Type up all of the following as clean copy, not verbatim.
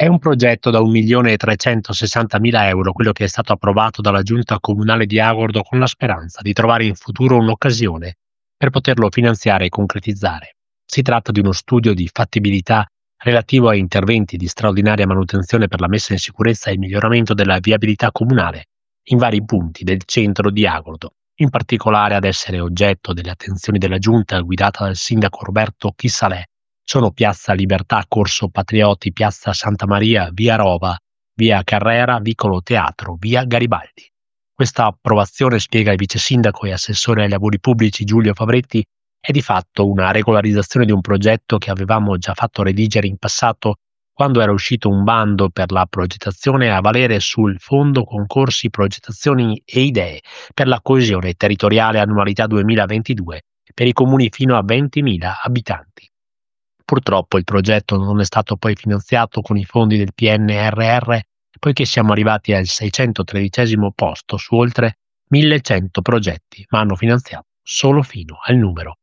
È un progetto da 1.360.000 euro quello che è stato approvato dalla Giunta Comunale di Agordo con la speranza di trovare in futuro un'occasione per poterlo finanziare e concretizzare. Si tratta di uno studio di fattibilità relativo a interventi di straordinaria manutenzione per la messa in sicurezza e il miglioramento della viabilità comunale in vari punti del centro di Agordo. In particolare, ad essere oggetto delle attenzioni della Giunta guidata dal sindaco Roberto Chissalè sono Piazza Libertà, Corso Patrioti, Piazza Santa Maria, Via Rova, Via Carrera, Vicolo Teatro, Via Garibaldi. Questa approvazione, spiega il vice sindaco e assessore ai lavori pubblici Giulio Favretti, è di fatto una regolarizzazione di un progetto che avevamo già fatto redigere in passato quando era uscito un bando per la progettazione a valere sul Fondo Concorsi Progettazioni e Idee per la coesione territoriale annualità 2022 per i comuni fino a 20.000 abitanti. Purtroppo il progetto non è stato poi finanziato con i fondi del PNRR, poiché siamo arrivati al 613° posto su oltre 1.100 progetti, ma hanno finanziato solo fino al numero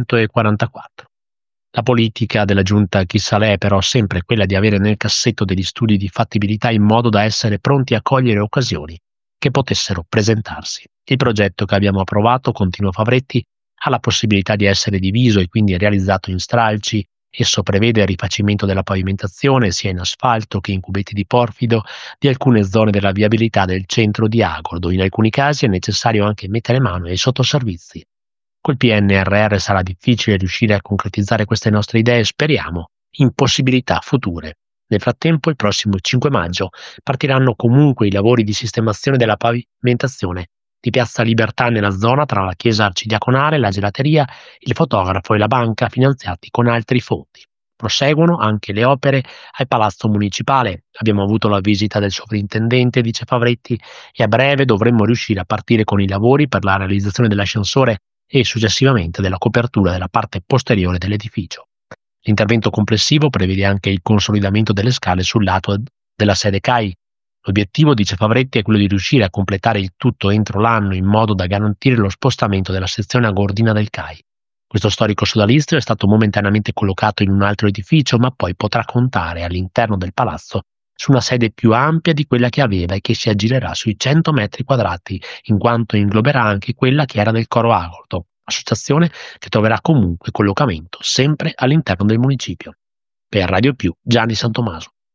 144. La politica della Giunta Chissalè è però sempre quella di avere nel cassetto degli studi di fattibilità in modo da essere pronti a cogliere occasioni che potessero presentarsi. Il progetto che abbiamo approvato, continua Favretti, ha la possibilità di essere diviso e quindi realizzato in stralci. Esso prevede il rifacimento della pavimentazione, sia in asfalto che in cubetti di porfido, di alcune zone della viabilità del centro di Agordo. In alcuni casi è necessario anche mettere mano ai sottoservizi. Col PNRR sarà difficile riuscire a concretizzare queste nostre idee, speriamo, in possibilità future. Nel frattempo, il prossimo 5 maggio partiranno comunque i lavori di sistemazione della pavimentazione di Piazza Libertà nella zona tra la chiesa arcidiaconale, la gelateria, il fotografo e la banca finanziati con altri fondi. Proseguono anche le opere al Palazzo Municipale. Abbiamo avuto la visita del sovrintendente, dice Favretti, e a breve dovremmo riuscire a partire con i lavori per la realizzazione dell'ascensore e successivamente della copertura della parte posteriore dell'edificio. L'intervento complessivo prevede anche il consolidamento delle scale sul lato della sede CAI. L'obiettivo, dice Favretti, è quello di riuscire a completare il tutto entro l'anno in modo da garantire lo spostamento della sezione agordina del CAI. Questo storico sodalizio è stato momentaneamente collocato in un altro edificio, ma poi potrà contare all'interno del palazzo su una sede più ampia di quella che aveva e che si aggirerà sui 100 metri quadrati, in quanto ingloberà anche quella che era del Coro Agordo, associazione che troverà comunque collocamento sempre all'interno del municipio. Per Radio Più, Gianni Santomaso.